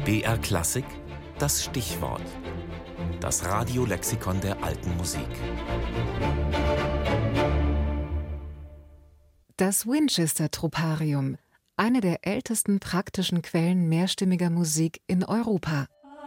BR Klassik, das Stichwort. Das Radiolexikon der alten Musik. Das Winchester-Troparium, eine der ältesten praktischen Quellen mehrstimmiger Musik in Europa.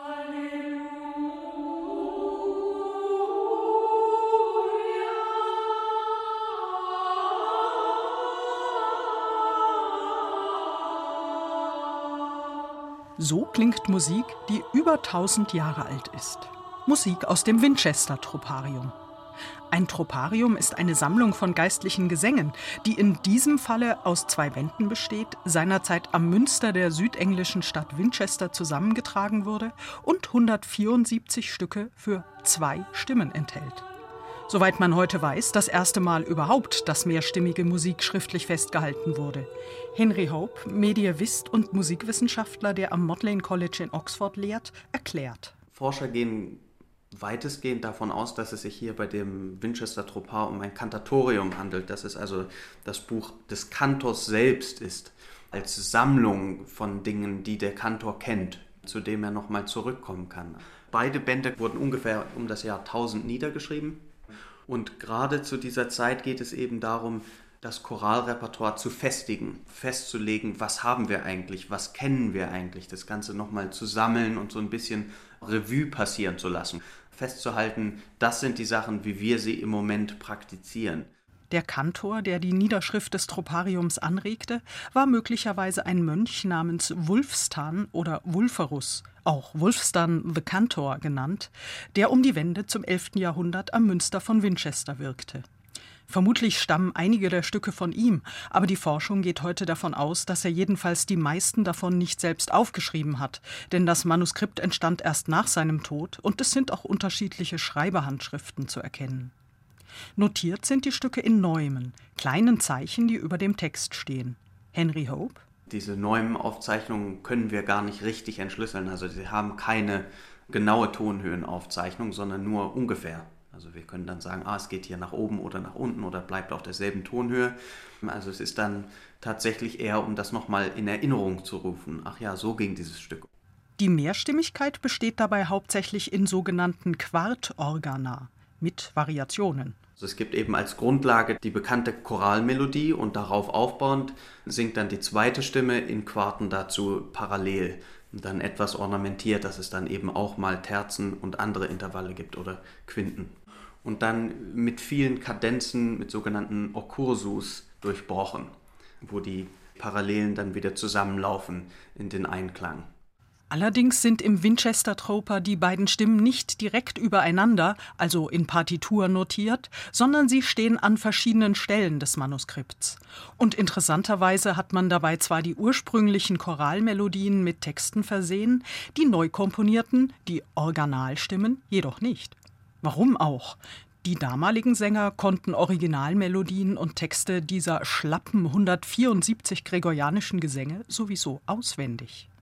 So klingt Musik, die über 1000 Jahre alt ist. Musik aus dem Winchester-Troparium. Ein Troparium ist eine Sammlung von geistlichen Gesängen, die in diesem Falle aus 2 Bänden besteht, seinerzeit am Münster der südenglischen Stadt Winchester zusammengetragen wurde und 174 Stücke für 2 Stimmen enthält. Soweit man heute weiß, das erste Mal überhaupt, dass mehrstimmige Musik schriftlich festgehalten wurde. Henry Hope, Mediävist und Musikwissenschaftler, der am Magdalen College in Oxford lehrt, erklärt. Forscher gehen weitestgehend davon aus, dass es sich hier bei dem Winchester Tropar um ein Kantatorium handelt, dass es also das Buch des Kantors selbst ist, als Sammlung von Dingen, die der Kantor kennt, zu dem er nochmal zurückkommen kann. Beide Bände wurden ungefähr um das Jahr 1000 niedergeschrieben. Und gerade zu dieser Zeit geht es eben darum, das Choralrepertoire zu festigen, festzulegen, was haben wir eigentlich, was kennen wir eigentlich, das Ganze nochmal zu sammeln und so ein bisschen Revue passieren zu lassen. Festzuhalten, das sind die Sachen, wie wir sie im Moment praktizieren. Der Kantor, der die Niederschrift des Tropariums anregte, war möglicherweise ein Mönch namens Wulfstan oder Wulferus, auch Wulfstan the Cantor genannt, der um die Wende zum 11. Jahrhundert am Münster von Winchester wirkte. Vermutlich stammen einige der Stücke von ihm, aber die Forschung geht heute davon aus, dass er jedenfalls die meisten davon nicht selbst aufgeschrieben hat, denn das Manuskript entstand erst nach seinem Tod und es sind auch unterschiedliche Schreiberhandschriften zu erkennen. Notiert sind die Stücke in Neumen, kleinen Zeichen, die über dem Text stehen. Henry Hope: Diese Neumen-Aufzeichnungen können wir gar nicht richtig entschlüsseln. Also sie haben keine genaue Tonhöhenaufzeichnung, sondern nur ungefähr. Also wir können dann sagen, es geht hier nach oben oder nach unten oder bleibt auf derselben Tonhöhe. Also es ist dann tatsächlich eher, um das nochmal in Erinnerung zu rufen. Ach ja, so ging dieses Stück. Die Mehrstimmigkeit besteht dabei hauptsächlich in sogenannten Quartorgana mit Variationen. Also es gibt eben als Grundlage die bekannte Choralmelodie und darauf aufbauend singt dann die zweite Stimme in Quarten dazu parallel. Und dann etwas ornamentiert, dass es dann eben auch mal Terzen und andere Intervalle gibt oder Quinten. Und dann mit vielen Kadenzen, mit sogenannten Occursus durchbrochen, wo die Parallelen dann wieder zusammenlaufen in den Einklang. Allerdings sind im Winchester-Troper die beiden Stimmen nicht direkt übereinander, also in Partitur notiert, sondern sie stehen an verschiedenen Stellen des Manuskripts. Und interessanterweise hat man dabei zwar die ursprünglichen Choralmelodien mit Texten versehen, die neu komponierten, die Organalstimmen, jedoch nicht. Warum auch? Die damaligen Sänger konnten Originalmelodien und Texte dieser schlappen 174 gregorianischen Gesänge sowieso auswendig.